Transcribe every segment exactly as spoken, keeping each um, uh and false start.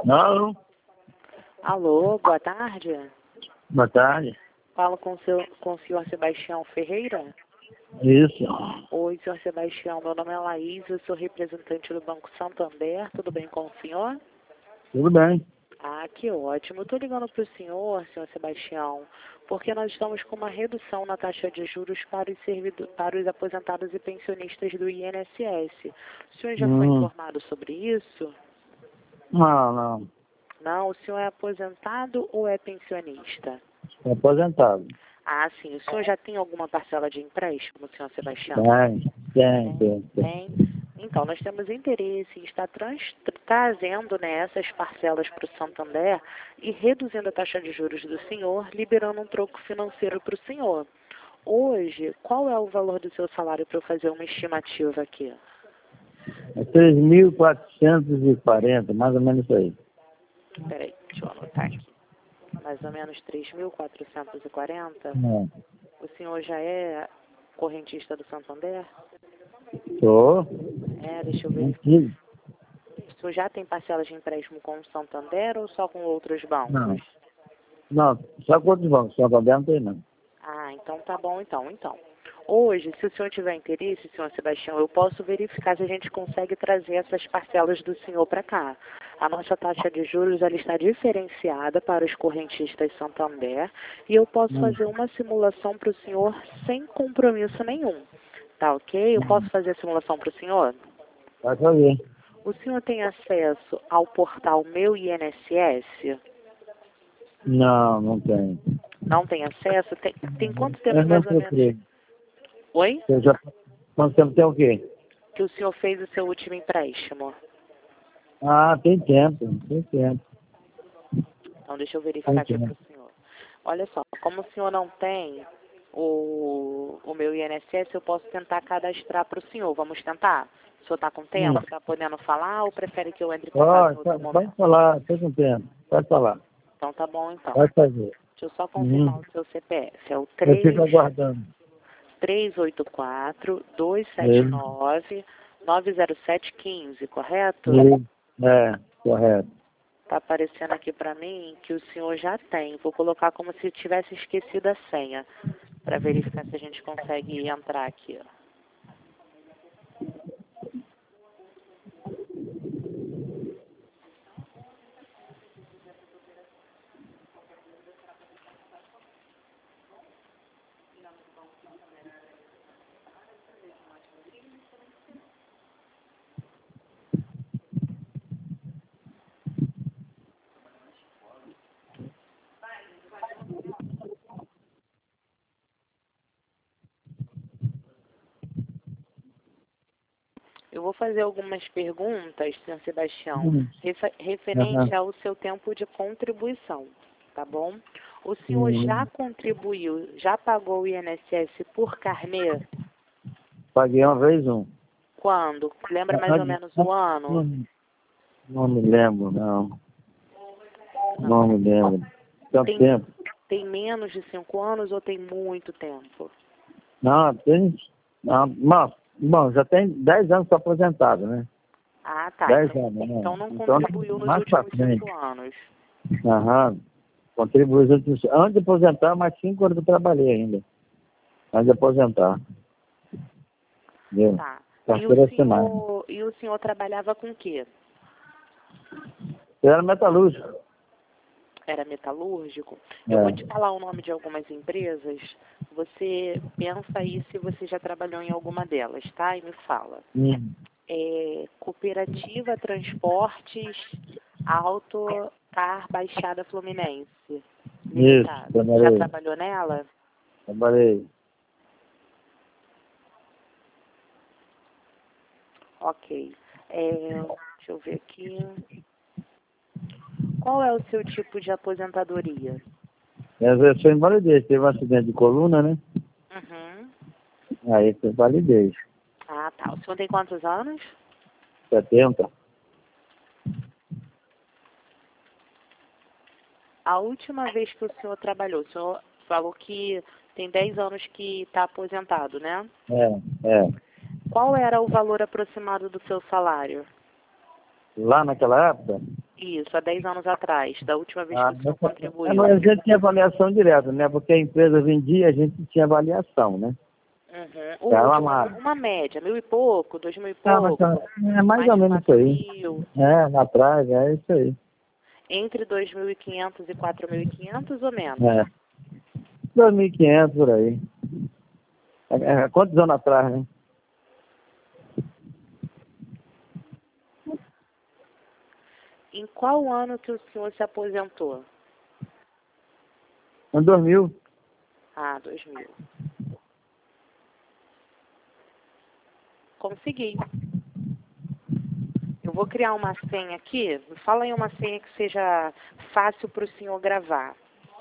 Alô? Alô, boa tarde. Boa tarde. Falo com o, seu, com o senhor Sebastião Ferreira. Isso. Oi, senhor Sebastião. Meu nome é Laís, eu sou representante do Banco Santander. Tudo bem com o senhor? Tudo bem. Ah, que ótimo. Eu estou ligando para o senhor, senhor Sebastião, porque nós estamos com uma redução na taxa de juros para os, servidor, para os aposentados e pensionistas do I N S S. O senhor já foi Hum. informado sobre isso? Não, não. Não, o senhor é aposentado ou é pensionista? Estou aposentado. Ah, sim. O senhor já tem alguma parcela de empréstimo, senhor Sebastião? Tem, tem, tem. tem. Tem. Então, nós temos interesse em estar trans, trazendo né, essas parcelas para o Santander e reduzindo a taxa de juros do senhor, liberando um troco financeiro para o senhor. Hoje, qual é o valor do seu salário para eu fazer uma estimativa aqui? É três mil quatrocentos e quarenta, mais ou menos isso aí. Peraí, deixa eu anotar aqui. Mais ou menos três mil quatrocentos e quarenta? Não. O senhor já é correntista do Santander? Estou. É, deixa eu ver. Aqui. O senhor já tem parcelas de empréstimo com o Santander ou só com outros bancos? Não. Não, só com outros bancos. Só Santander não tem, não. Ah, então tá bom, então, então. Hoje, se o senhor tiver interesse, senhor Sebastião, eu posso verificar se a gente consegue trazer essas parcelas do senhor para cá. A nossa taxa de juros ela está diferenciada para os correntistas Santander e eu posso Hum. fazer uma simulação para o senhor sem compromisso nenhum. Tá ok? Eu posso fazer a simulação para o senhor? Vai fazer. O senhor tem acesso ao portal Meu I N S S? Não, não tem. Não tem acesso? Tem, tem quanto tempo Eu não mais ou menos? procurei. Oi? Eu já... Quanto tempo tem o quê? Que o senhor fez o seu último empréstimo. Ah, tem tempo. Tem tempo. Então, deixa eu verificar aqui Tem para tempo. o senhor. Olha só, como o senhor não tem o, o meu I N S S, eu posso tentar cadastrar para o senhor. Vamos tentar? O senhor está com tempo? Está podendo falar ou prefere que eu entre em contato em Pode, outro pode, pode momento? falar. Estou com tempo. Pode falar. Então, tá bom, então. Pode fazer. Deixa eu só confirmar Uhum. o seu C P F. É o Eu fico aguardando. três oito quatro, dois É. sete nove, nove zero sete um cinco, correto? É, correto. Está aparecendo aqui para mim que o senhor já tem. Vou colocar como se tivesse esquecido a senha, para verificar se a gente consegue entrar aqui. Eu vou fazer algumas perguntas, senhor Sebastião, Hum. refer referente Aham. ao seu tempo de contribuição, tá bom? O senhor Hum. já contribuiu, já pagou o I N S S por carnê? Paguei uma vez um. Quando? Lembra mais ou menos o ano? Não, não me lembro, não. Não me lembro. Tanto Tem, tempo. tem menos de cinco anos ou tem muito tempo? Não, tem. Não, bom, bom, já tem dez anos que estou aposentado, né? Ah, tá. Dez Então, anos, né? então não Então, contribuiu nos mais pra últimos frente. cinco anos. Aham. Contribuí. Antes de aposentar, mais cinco anos que eu trabalhei ainda. Antes de aposentar. Entendeu? Tá. E Carteira o assinada. senhor, e o senhor trabalhava com o quê? Eu era metalúrgico. Era metalúrgico? Eu É. vou te falar o nome de algumas empresas. Você pensa aí se você já trabalhou em alguma delas, tá? E me fala. Hum. É, Cooperativa Transportes Auto Car Baixada Fluminense. Isso, Limitada. Já trabalhei. trabalhou nela? Trabalhei. Ok. É, deixa eu ver aqui. Qual é o seu tipo de aposentadoria? Eu sou invalidez. Teve um acidente de coluna, né? Uhum. Aí foi validez. Ah, tá. O senhor tem quantos anos? setenta. A última vez que o senhor trabalhou, o senhor falou que tem dez anos que está aposentado, né? É, é. Qual era o valor aproximado do seu salário? Lá naquela época? Isso, há dez anos atrás, da última vez Ah, que o senhor mas, contribuiu. a gente tinha avaliação direta, né? Porque a empresa vendia, a gente tinha avaliação, né? Uhum. O Era último, uma, uma média, mil e pouco, dois mil e ah, mas, pouco, é mais mais ou de menos isso quatro aí. mil, É, na praia, é isso aí. entre dois mil e quinhentos e quatro mil e quinhentos ou menos? É, dois mil e quinhentos por aí. É, é, quantos anos atrás, né? Em qual ano que o senhor se aposentou? Em dois mil. Ah, dois mil. Consegui. Eu vou criar uma senha aqui. Fala aí uma senha que seja fácil para o senhor gravar.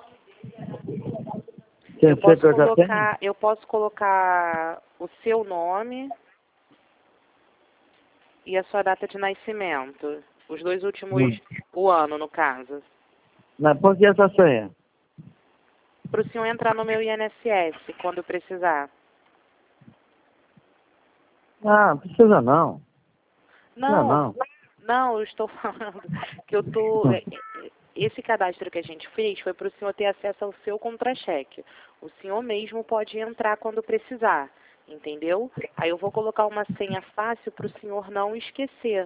Quem Eu sei posso que eu já tenho? colocar, eu posso colocar o seu nome e a sua data de nascimento. Os dois últimos, Hum. o ano, no caso. Mas por que essa senha? Para o senhor entrar no meu I N S S quando precisar. Ah, não precisa não. Não, Não, não. não, eu estou falando que eu tô. Hum. é, é, Esse cadastro que a gente fez foi para o senhor ter acesso ao seu contra-cheque. O senhor mesmo pode entrar quando precisar, entendeu? Aí eu vou colocar uma senha fácil para o senhor não esquecer.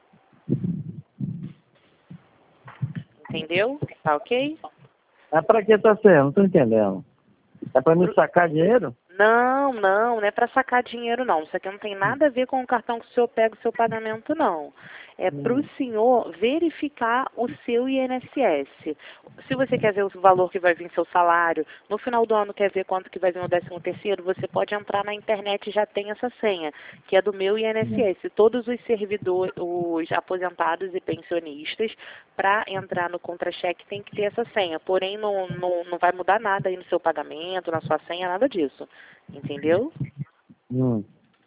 Entendeu? Tá ok? É pra que essa senha? Não tô entendendo. É pra me Pro- sacar dinheiro? Não, não, não é para sacar dinheiro, não. Isso aqui não tem nada a ver com o cartão que o senhor pega o seu pagamento, não. É para o Hum. senhor verificar o seu I N S S. Se você quer ver o valor que vai vir seu salário, no final do ano quer ver quanto que vai vir o décimo terceiro, você pode entrar na internet e já tem essa senha, que é do meu I N S S. Todos os servidores, os aposentados e pensionistas, para entrar no contra-cheque tem que ter essa senha. Porém, não, não, não vai mudar nada aí no seu pagamento, na sua senha, nada disso. Entendeu? Hum.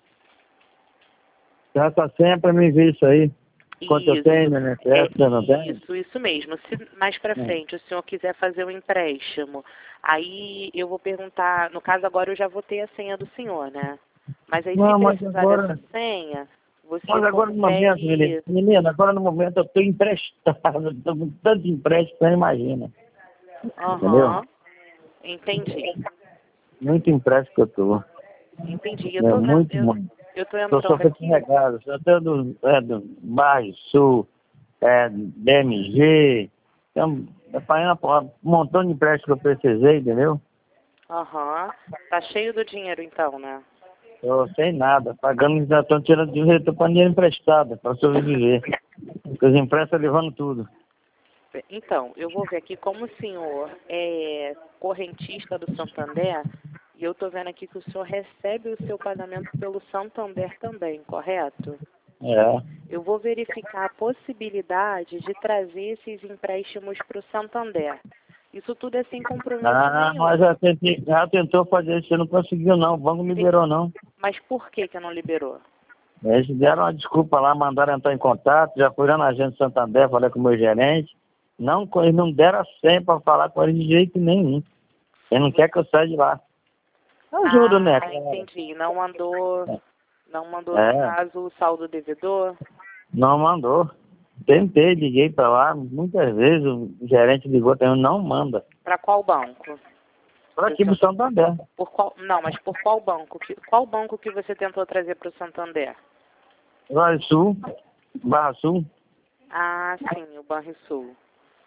Essa senha é pra mim ver isso aí. Quanto eu tenho, Isso, né? é Essa eu não tenho? isso, isso mesmo. Se mais para Hum. frente o senhor quiser fazer um empréstimo, aí eu vou perguntar, no caso agora eu já vou ter a senha do senhor, né? Mas aí se Não, mas precisar agora... dessa senha, você Mas agora no momento, menina, consegue... menina, agora no momento eu estou emprestado, estou com tanto empréstimo, você não imagina. Entendeu? Aham, entendi, Muito empréstimo que eu estou. entendi. Eu É, tô vendo, muito, eu, muito. eu tô Estou entrando sofrendo aqui. regado. Sou até do, é, do Bairro Sul, é, D M G. Então, é para um montão de empréstimo que eu precisei, entendeu? Aham, tá cheio do dinheiro então, né? Eu sem nada, pagando, já estão tirando dinheiro, estou com dinheiro emprestado para sobreviver. Porque os empréstimos levando tudo. Então, eu vou ver aqui como o senhor é correntista do Santander, e eu estou vendo aqui que o senhor recebe o seu pagamento pelo Santander também, correto? É. Eu vou verificar a possibilidade de trazer esses empréstimos para o Santander. Isso tudo é sem compromisso Ah, mas nenhum. já, tentei, já tentou fazer isso, não conseguiu não, o banco não Sim, liberou não. mas por que que não liberou? Eles deram uma desculpa lá, mandaram entrar em contato, já fui lá na agência Santander, falei com o meu gerente, não, eles não deram a senha para falar com eles de jeito nenhum. Ele não quer que eu saia de lá. Ajuda, né, Ah, cara? entendi. Não mandou, não mandou, no É, caso, o saldo devedor? não mandou. Tentei, liguei para lá, muitas vezes o gerente ligou também, não manda. Para qual banco? Por aqui pro Santander. Por qual, não, mas por qual banco? Que, qual banco que você tentou trazer para o Santander? Barra Sul, Barra Sul, Ah, sim, o Banrisul.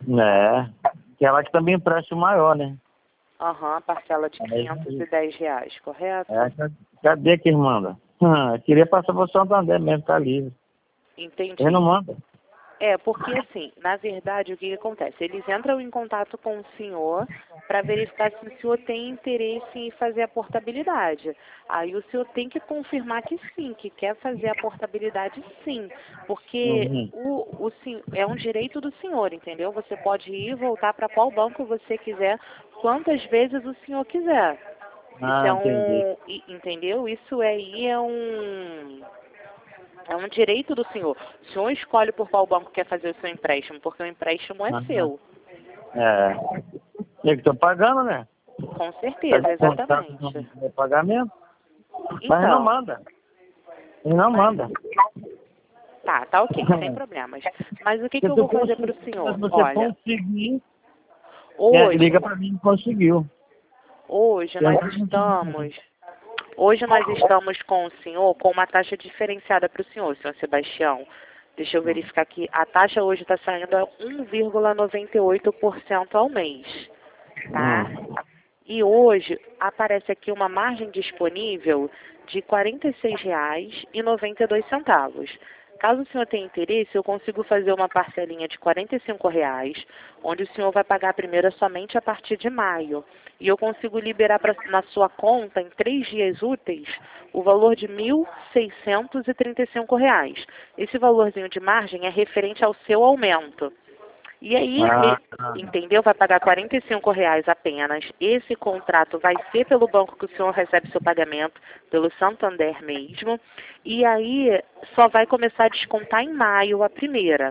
é, que ela que também empresta o maior, né? Aham, parcela de quinhentos e dez reais, correto? É, cadê que eles mandam? Ah, eu queria passar para o Santander mesmo, tá livre. Ele não Entendi. manda. É, porque assim, na verdade, o que, que acontece? Eles entram em contato com o senhor para verificar se o senhor tem interesse em fazer a portabilidade. Aí o senhor tem que confirmar que sim, que quer fazer a portabilidade sim. Porque Uhum. o, o, sen- é um direito do senhor, entendeu? Você pode ir e voltar para qual banco você quiser, quantas vezes o senhor quiser. Isso Ah, é entendi. um, e- entendeu? Isso aí é um, é um direito do senhor. O senhor escolhe por qual banco quer fazer o seu empréstimo, porque o empréstimo é Aham. seu. É. Eu que estou pagando, né? Com Tá certeza, de contato exatamente. no pagamento, mas ele não Então, manda. Ele não mas, manda. Tá, tá ok, sem problemas. Mas o que, que eu Se vou tu fazer para o conseguir- senhor? Se você Olha, conseguir, é, hoje, liga para mim que conseguiu. hoje Eu nós não estamos, hoje nós estamos com o senhor com uma taxa diferenciada para o senhor, senhor Sebastião. Deixa eu verificar aqui. A taxa hoje está saindo a um vírgula noventa e oito por cento ao mês, tá? Hum. E hoje aparece aqui uma margem disponível de quarenta e seis reais e noventa e dois centavos. Caso o senhor tenha interesse, eu consigo fazer uma parcelinha de quarenta e cinco reais, onde o senhor vai pagar a primeira somente a partir de maio. E eu consigo liberar pra, na sua conta, em três dias úteis, o valor de mil seiscentos e trinta e cinco reais. Esse valorzinho de margem é referente ao seu aumento. E aí, Ah, e- entendeu? Vai pagar quarenta e cinco reais apenas. Esse contrato vai ser pelo banco que o senhor recebe seu pagamento, pelo Santander mesmo. E aí, só vai começar a descontar em maio a primeira.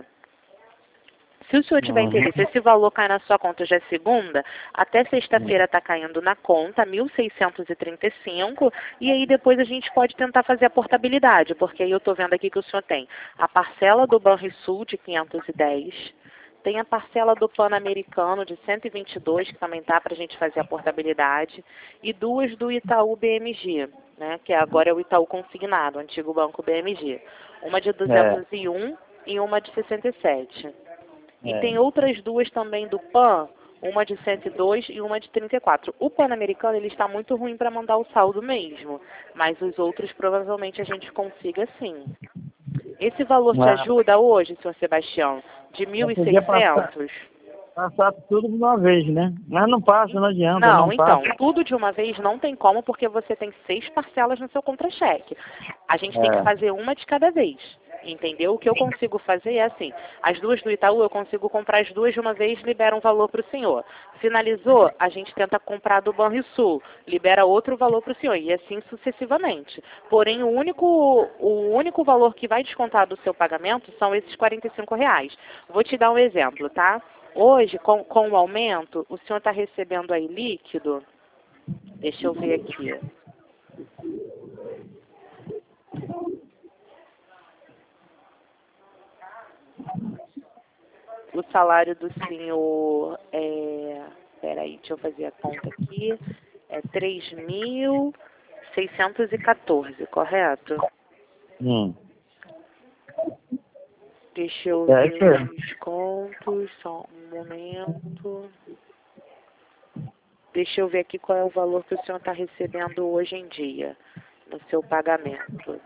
Se o senhor tiver uhum. interesse, esse valor cai na sua conta já é segunda, até sexta-feira está caindo na conta, mil seiscentos e trinta e cinco, e aí depois a gente pode tentar fazer a portabilidade, porque aí eu estou vendo aqui que o senhor tem a parcela do Banrisul de quinhentos e dez, tem a parcela do Pan-Americano de cento e vinte e dois, que também tá para a gente fazer a portabilidade, e duas do Itaú B M G, né, que agora é o Itaú Consignado, o antigo Banco B M G. Uma de duzentos e um e uma de sessenta e sete. E É. tem outras duas também do Pan, uma de cento e dois e uma de trinta e quatro. O Pan-Americano ele está muito ruim para mandar o saldo mesmo, mas os outros provavelmente a gente consiga sim. Esse valor te Ah, ajuda hoje, senhor Sebastião? De mil eu e podia passar, seiscentos? passar tudo de uma vez, né? Mas não passa, não adianta, Não, não então, passa. tudo de uma vez não tem como, porque você tem seis parcelas no seu contra-cheque. A gente tem que É. fazer uma de cada vez, entendeu? O que eu consigo fazer é assim, as duas do Itaú, eu consigo comprar as duas de uma vez, libera um valor para o senhor. Finalizou, a gente tenta comprar do Banrisul, libera outro valor para o senhor, e assim sucessivamente. Porém, o único, o único valor que vai descontar do seu pagamento são esses quarenta e cinco reais. Vou te dar um exemplo, tá? Hoje, com, com o aumento, o senhor está recebendo aí líquido, deixa eu ver aqui. O salário do senhor é, peraí, deixa eu fazer a conta aqui, é três mil seiscentos e quatorze, correto? Hum. Deixa eu É ver isso aí. os descontos, só um momento. Deixa eu ver aqui qual é o valor que o senhor está recebendo hoje em dia, no seu pagamento.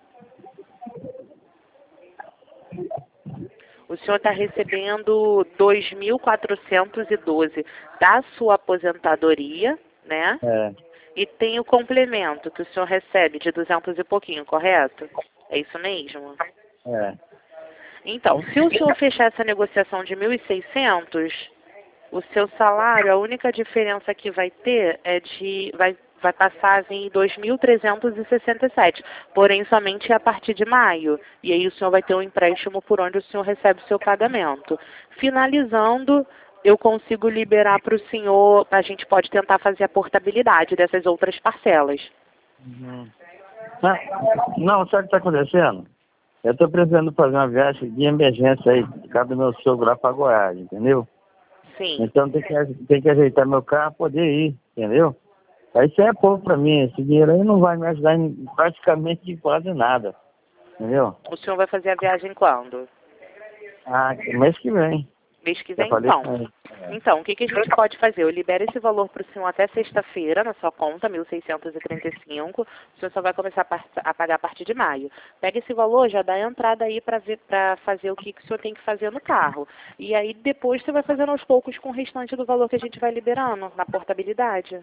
O senhor está recebendo dois mil quatrocentos e doze da sua aposentadoria, né? É. E tem o complemento que o senhor recebe de duzentos e pouquinho, correto? É isso mesmo? É. Então, se o senhor fechar essa negociação de mil e seiscentos, o seu salário, a única diferença que vai ter é de... Vai, vai passar a vir dois mil trezentos e sessenta e sete, porém somente a partir de maio. E aí o senhor vai ter um empréstimo por onde o senhor recebe o seu pagamento. Finalizando, eu consigo liberar para o senhor, a gente pode tentar fazer a portabilidade dessas outras parcelas. Uhum. Não, não, sabe o que está acontecendo? Eu estou precisando fazer uma viagem de emergência aí, por causa do meu sogro lá para Goiás, entendeu? Sim. Então tem que, tem que ajeitar meu carro para poder ir, entendeu? Aí isso é pouco para mim, esse dinheiro aí não vai me ajudar em praticamente de quase nada, entendeu? O senhor vai fazer a viagem quando? Ah, mês que vem. Mês que Já vem, falei então. com ele. Então, o que, que a gente pode fazer? Eu libero esse valor para o senhor até sexta-feira, na sua conta, mil seiscentos e trinta e cinco. O senhor só vai começar a, par- a pagar a partir de maio. Pega esse valor, já dá a entrada aí para fazer o que, que o senhor tem que fazer no carro. E aí, depois, você vai fazendo aos poucos com o restante do valor que a gente vai liberando na portabilidade.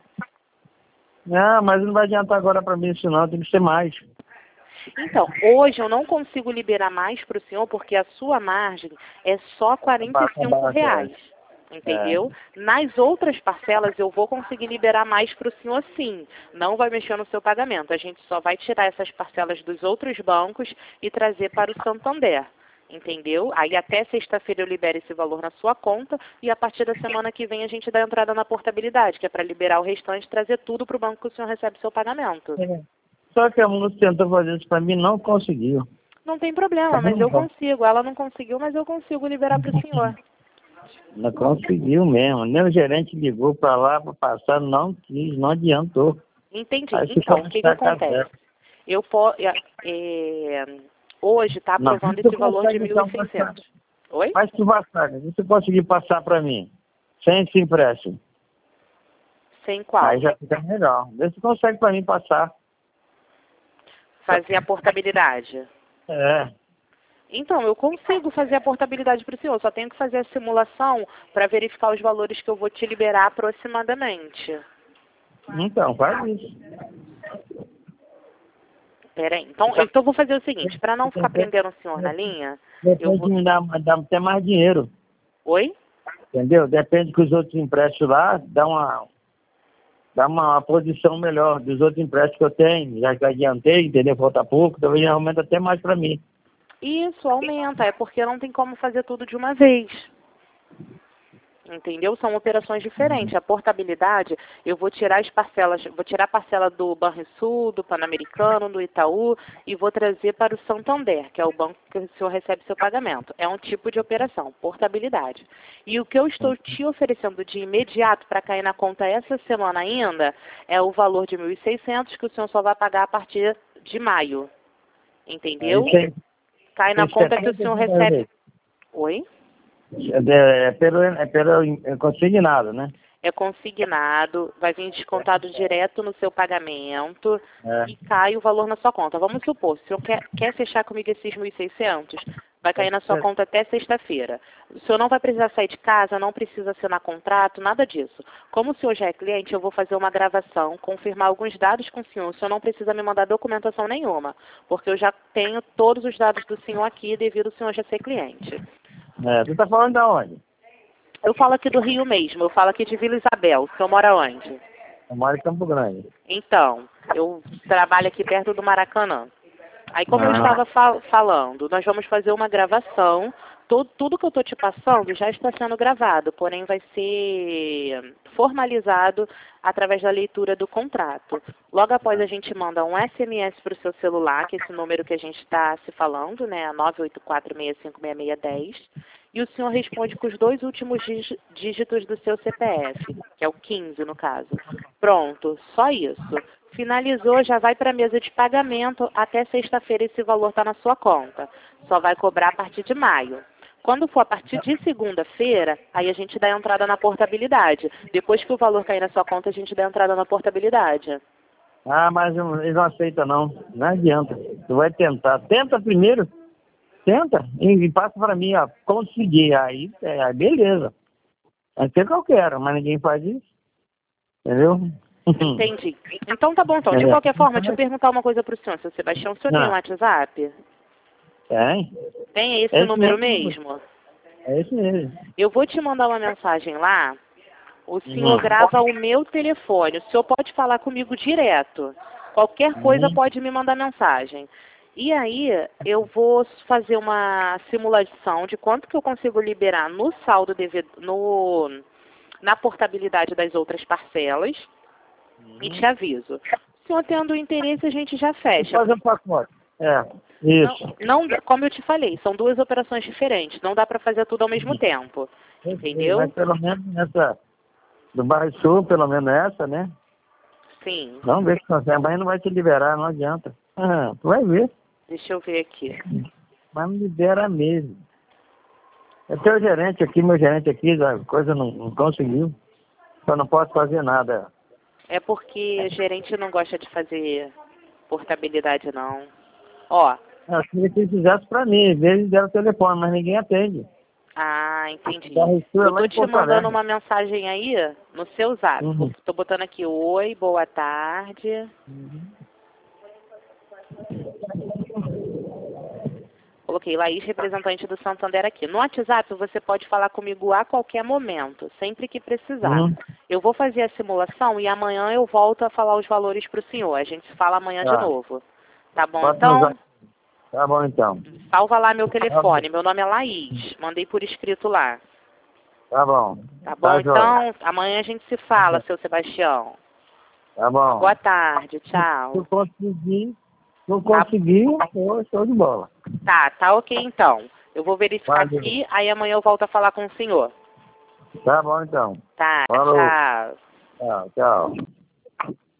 Não, mas não vai adiantar agora para mim isso não, tem que ser mais. Então, hoje eu não consigo liberar mais para o senhor porque a sua margem é só quarenta e cinco reais. Entendeu? É. Nas outras parcelas eu vou conseguir liberar mais para o senhor sim. Não vai mexer no seu pagamento. A gente só vai tirar essas parcelas dos outros bancos e trazer para o Santander. Entendeu? Aí até sexta-feira eu libero esse valor na sua conta e a partir da semana que vem a gente dá entrada na portabilidade, que é para liberar o restante e trazer tudo para o banco que o senhor recebe seu pagamento. É. Só que a música tentou fazer isso para mim, não conseguiu. Não tem problema, mas eu consigo. Ela não conseguiu, mas eu consigo liberar para o senhor. Não conseguiu mesmo. Nem o gerente ligou para lá para passar, não quis, não adiantou. Entendi. Aí Então, ficou o que, que acontece? Eu po, é, é, hoje está Não, aprovando você esse valor de consegue, mil e então, seiscentos. Oi? Mas se passar, se você conseguir passar para mim, sem esse empréstimo, Sem qual? aí já fica melhor. Vê se consegue para mim passar. Fazer a portabilidade. É. Então, eu consigo fazer a portabilidade para o senhor. Só tenho que fazer a simulação para verificar os valores que eu vou te liberar aproximadamente. Então, faz isso. Peraí. Então, eu então vou fazer o seguinte. Para não ficar prendendo o senhor na linha, eu Depois vou... de me dar, dar até mais dinheiro. Oi? Entendeu? Depende que os outros empréstimos lá dá uma, dá uma posição melhor dos outros empréstimos que eu tenho. Já que eu adiantei, entendeu? Falta pouco, talvez aumenta até mais para mim. Isso, aumenta. É porque não tem como fazer tudo de uma vez. Entendeu? São operações diferentes. A portabilidade, eu vou tirar as parcelas, vou tirar a parcela do Banrisul, do Pan-Americano, do Itaú e vou trazer para o Santander, que é o banco que o senhor recebe seu pagamento. É um tipo de operação, portabilidade. E o que eu estou te oferecendo de imediato para cair na conta essa semana ainda é o valor de mil e seiscentos que o senhor só vai pagar a partir de maio. Entendeu? Aí, Cai na conta que o senhor recebe... Oi? É, é, pelo, é pelo é consignado, né? É consignado, vai vir descontado direto no seu pagamento É. e cai o valor na sua conta. Vamos supor, se o senhor quer, quer fechar comigo esses mil e seiscentos, vai cair na sua conta até sexta-feira. O senhor não vai precisar sair de casa, não precisa assinar contrato, nada disso. Como o senhor já é cliente, eu vou fazer uma gravação, confirmar alguns dados com o senhor. O senhor não precisa me mandar documentação nenhuma, porque eu já tenho todos os dados do senhor aqui devido ao senhor já ser cliente. É, tu tá falando de onde? Eu falo aqui do Rio mesmo, eu falo aqui de Vila Isabel. O senhor mora onde? Eu moro em Campo Grande. Então, eu trabalho aqui perto do Maracanã. Aí, como eu Ah. estava fal falando, nós vamos fazer uma gravação. Todo, tudo que eu estou te passando já está sendo gravado, porém vai ser formalizado através da leitura do contrato. Logo após a gente manda um S M S para o seu celular, que é esse número que a gente está se falando, né, nove oito quatro, seis cinco seis seis um zero, e o senhor responde com os dois últimos dígitos do seu C P F, que é o quinze no caso. Pronto, só isso. Finalizou, já vai para a mesa de pagamento, até sexta-feira esse valor está na sua conta. Só vai cobrar a partir de maio. Quando for a partir de segunda-feira, aí a gente dá a entrada na portabilidade. Depois que o valor cair na sua conta, a gente dá a entrada na portabilidade. Ah, mas eles não aceitam não. Não adianta. Tu vai tentar. Tenta primeiro. Tenta. E passa para mim, ó. Consegui. Aí, é, aí beleza. É ser que eu quero, mas ninguém faz isso. Entendeu? Entendi. Então tá bom, então. De qualquer forma, deixa eu perguntar uma coisa para o senhor, seu Sebastião. O senhor Não. tem um WhatsApp? Tem. Tem esse É esse número mesmo. mesmo? É isso mesmo. Eu vou te mandar uma mensagem lá. O senhor Uhum. grava o meu telefone. O senhor pode falar comigo direto. Qualquer coisa Uhum. pode me mandar mensagem. E aí eu vou fazer uma simulação de quanto que eu consigo liberar no saldo devido, no, na portabilidade das outras parcelas. Uhum. E te aviso. Se o senhor tendo interesse, a gente já fecha. Fazer um pacote. É, isso. Não, não, como eu te falei, são duas operações diferentes. Não dá para fazer tudo ao mesmo tempo. Entendeu? Mas pelo menos nessa, do Bairro Sul, pelo menos essa, né? Sim. Vamos ver se consegue, mas não vai te liberar, não adianta. Ah, tu vai ver. Deixa eu ver aqui. Mas não libera mesmo. É teu gerente aqui, meu gerente aqui, a coisa não, não conseguiu. Só não posso fazer nada. É porque o gerente não gosta de fazer portabilidade, não. Ó. Eu queria que eles fizessem pra mim, eles deram o telefone, mas ninguém atende. Ah, entendi. Bairro Sul é Eu lá tô em te Porto mandando Alegre. uma mensagem aí no seu zap. Uhum. Tô botando aqui, oi, boa tarde. Uhum. Coloquei Laís, representante do Santander aqui. No WhatsApp você pode falar comigo a qualquer momento, sempre que precisar. Uhum. Eu vou fazer a simulação e amanhã eu volto a falar os valores para o senhor. A gente fala amanhã Tá. de novo. Tá bom, Pode então? usar. Tá bom, então. Salva lá meu Tá telefone. bom. Meu nome é Laís. Mandei por escrito lá. Tá bom. Tá bom? Tá, joia. Então, amanhã a gente se fala, seu Sebastião. Tá bom. Boa tarde. Se eu Tchau. conseguir, Não consegui, pô, show de bola. Tá, tá ok então. Eu vou verificar Valeu. aqui, aí amanhã eu volto a falar com o senhor. Tá bom então. Tá, Falou. tchau. Tchau, tchau.